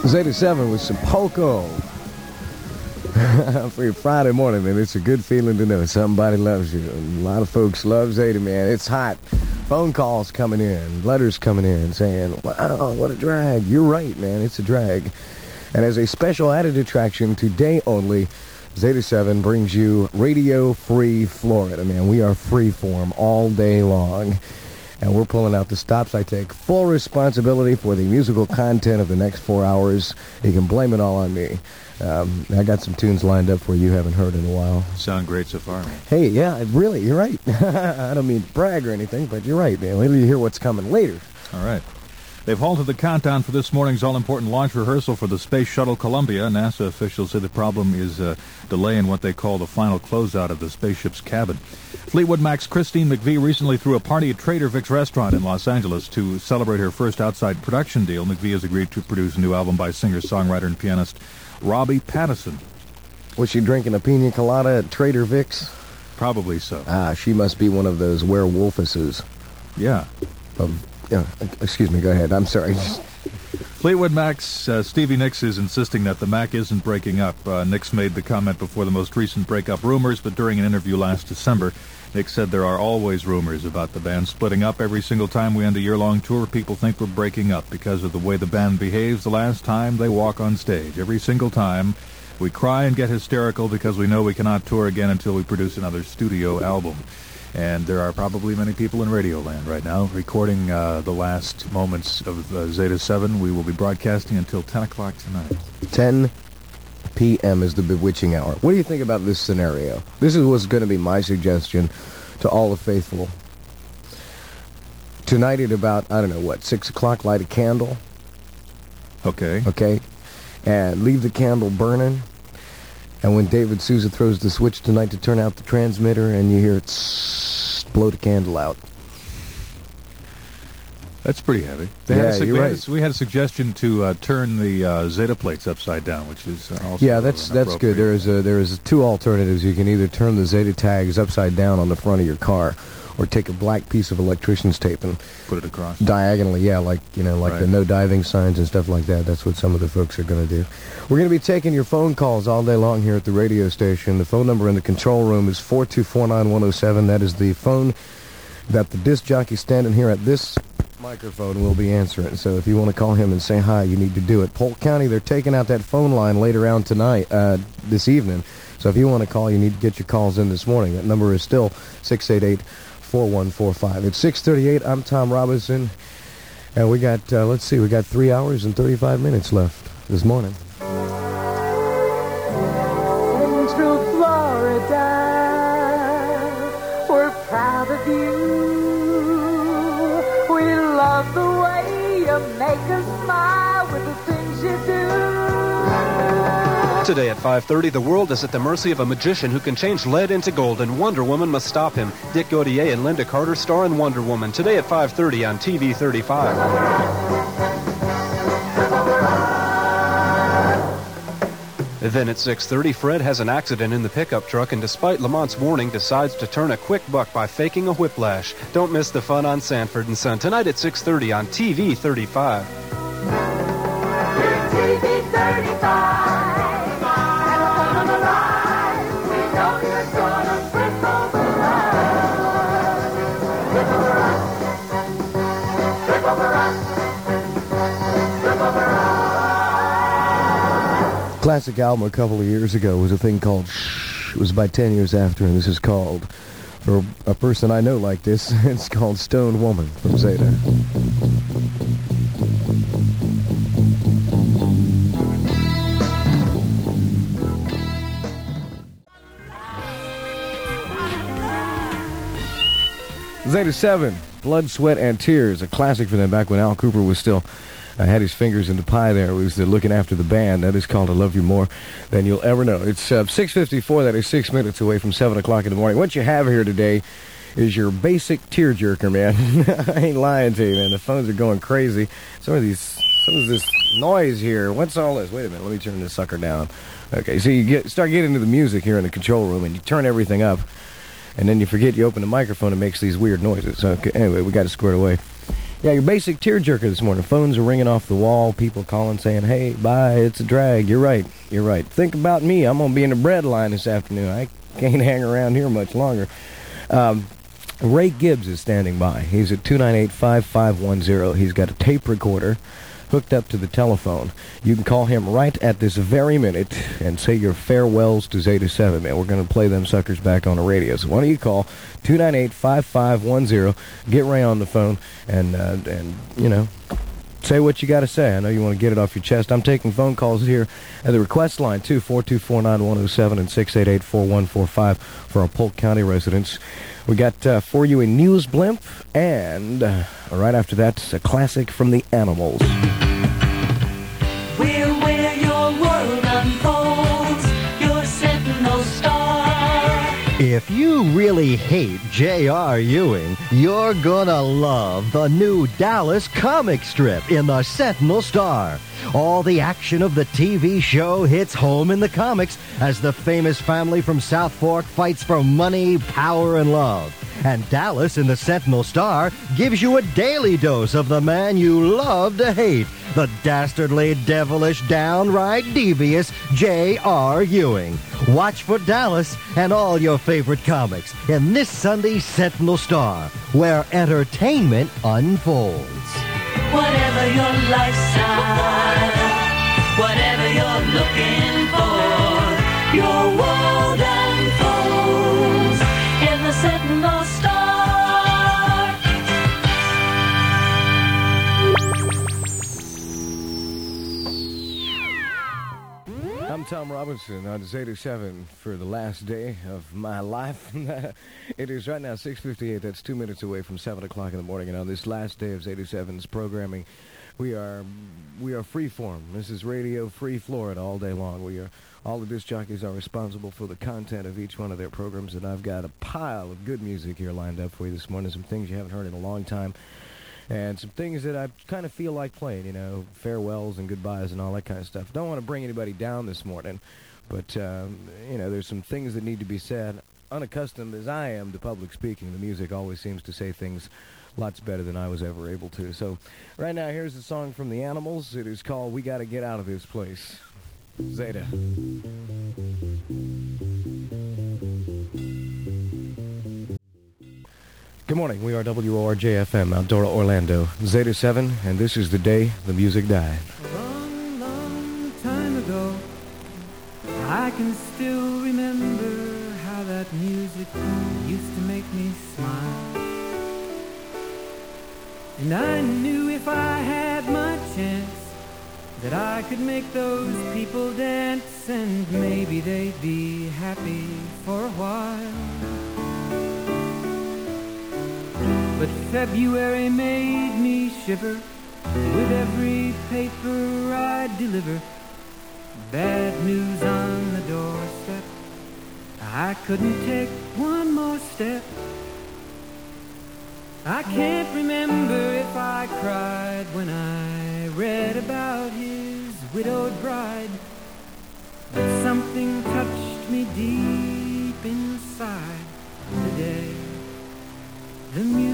Zeta 7 with some Poco. For your Friday morning, man, it's a good feeling to know somebody loves you. And a lot of folks love Zeta, man. It's hot. Phone calls coming in, letters coming in saying, wow, what a drag. You're right, man, it's a drag. And as a special added attraction, today only, Zeta 7 brings you Radio Free Florida, man. We are freeform all day long. And we're pulling out the stops. I take full responsibility for the musical content of the next 4 hours. You can blame it all on me. I got some tunes lined up where you haven't heard in a while. Sound great so far. Hey, yeah, really, you're right. I don't mean to brag or anything, but you're right, man. Wait till you hear what's coming later. All right. They've halted the countdown for this morning's all-important launch rehearsal for the Space Shuttle Columbia. NASA officials say the problem is a delay in what they call the final closeout of the spaceship's cabin. Fleetwood Mac's Christine McVie recently threw a party at Trader Vic's restaurant in Los Angeles to celebrate her first outside production deal. McVie has agreed to produce a new album by singer-songwriter and pianist Robbie Pattison. Was she drinking a pina colada at Trader Vic's? Probably so. She must be one of those werewolfuses. Yeah. Excuse me, go ahead. I'm sorry. Fleetwood Mac's Stevie Nicks is insisting that the Mac isn't breaking up. Nicks made the comment before the most recent breakup rumors, but during an interview last December, Nicks said there are always rumors about the band splitting up. Every single time we end a year-long tour, people think we're breaking up because of the way the band behaves the last time they walk on stage. Every single time we cry and get hysterical because we know we cannot tour again until we produce another studio album. And there are probably many people in Radioland right now recording the last moments of Zeta 7. We will be broadcasting until 10 o'clock tonight. 10 p.m. is the bewitching hour. What do you think about this scenario? This is what's going to be my suggestion to all the faithful. Tonight at about, 6 o'clock, light a candle. Okay. Okay? And leave the candle burning. And when David Souza throws the switch tonight to turn out the transmitter and you hear it blow the candle out. That's pretty heavy. You're right. We had a suggestion to turn the Zeta plates upside down, which is also... Yeah, that's good. There is two alternatives. You can either turn the Zeta tags upside down on the front of your car, or take a black piece of electrician's tape and put it across diagonally. Yeah, like right. The no diving signs and stuff like that. That's what some of the folks are going to do. We're going to be taking your phone calls all day long here at the radio station. The phone number in the control room is 4249107. That is the phone that the disc jockey standing here at this microphone will be answering. So if you want to call him and say hi, you need to do it. Polk County, they're taking out that phone line later on tonight, this evening. So if you want to call, you need to get your calls in this morning. That number is still 688-4145. It's 6:38. I'm Tom Robinson, and we got, we got 3 hours and 35 minutes left this morning. Central Florida, we're proud of you. We love the way you make us smile with the things you do. Today at 5:30, the world is at the mercy of a magician who can change lead into gold, and Wonder Woman must stop him. Dick Gautier and Linda Carter star in Wonder Woman. Today at 5:30 on TV 35. Then at 6:30, Fred has an accident in the pickup truck, and despite Lamont's warning, decides to turn a quick buck by faking a whiplash. Don't miss the fun on Sanford and Son tonight at 6:30 on TV 35. TV 35. Classic album a couple of years ago was a thing called Shh. It was about 10 years after, and this is called, for a person I know like this, it's called Stone Woman from Zeta. Zeta 7, Blood, Sweat, and Tears, a classic for them back when Al Cooper was still had his fingers in the pie there. It was looking after the band. That is called I Love You More Than You'll Ever Know. It's 6:54. That is 6 minutes away from 7 o'clock in the morning. What you have here today is your basic tearjerker, man. I ain't lying to you, man. The phones are going crazy. Some of this noise here. What's all this? Wait a minute. Let me turn this sucker down. Okay, so you start getting into the music here in the control room, and you turn everything up, and then you forget you open the microphone and makes these weird noises. Okay, anyway, we got it squared away. Yeah, your basic tearjerker this morning. Phones are ringing off the wall. People calling saying, hey, bye, it's a drag. You're right. Think about me. I'm going to be in the bread line this afternoon. I can't hang around here much longer. Ray Gibbs is standing by. He's at 298-5510. He's got a tape recorder hooked up to the telephone. You can call him right at this very minute and say your farewells to Zeta 7, man. We're going to play them suckers back on the radio. So why don't you call 298-5510, get Ray on the phone, and you know, say what you got to say. I know you want to get it off your chest. I'm taking phone calls here at the request line, too, 424-9107 and 688-4145 for our Polk County residents. We got for you a news blimp, and right after that, a classic from the Animals. We're where your world unfolds, your sentinel star. If you really hate J.R. Ewing, you're gonna love the new Dallas comic strip in the Sentinel Star. All the action of the TV show hits home in the comics as the famous family from South Fork fights for money, power, and love. And Dallas in the Sentinel Star gives you a daily dose of the man you love to hate, the dastardly, devilish, downright devious J.R. Ewing. Watch for Dallas and all your favorite comics in this Sunday's Sentinel Star, where entertainment unfolds. Whatever your lifestyle, whatever you're looking for, your world unfolds in the Sentinel Star. I'm Tom Robinson on Zeta 7 for the last day of my life. It is right now 6:58. That's 2 minutes away from 7 o'clock in the morning. And on this last day of Zeta 7's programming, we are freeform. This is Radio Free Florida all day long. All the disc jockeys are responsible for the content of each one of their programs, and I've got a pile of good music here lined up for you this morning. Some things you haven't heard in a long time, and some things that I kind of feel like playing, you know, farewells and goodbyes and all that kind of stuff. Don't want to bring anybody down this morning, but, you know, there's some things that need to be said. Unaccustomed as I am to public speaking, the music always seems to say things lots better than I was ever able to. So right now, here's a song from the Animals. It is called We Gotta Get Out of This Place. Zeta. Good morning. We are WORJ-FM, Outdoor Orlando. Zeta 7, and this is the day the music died. A long, long time ago, I can still remember how that music used to make me smile. And I knew if I had my chance that I could make those people dance, and maybe they'd be happy for a while. But February made me shiver with every paper I deliver. Bad news on the doorstep, I couldn't take one more step. I can't remember if I cried when I read about his widowed bride, but something touched me deep inside the day the music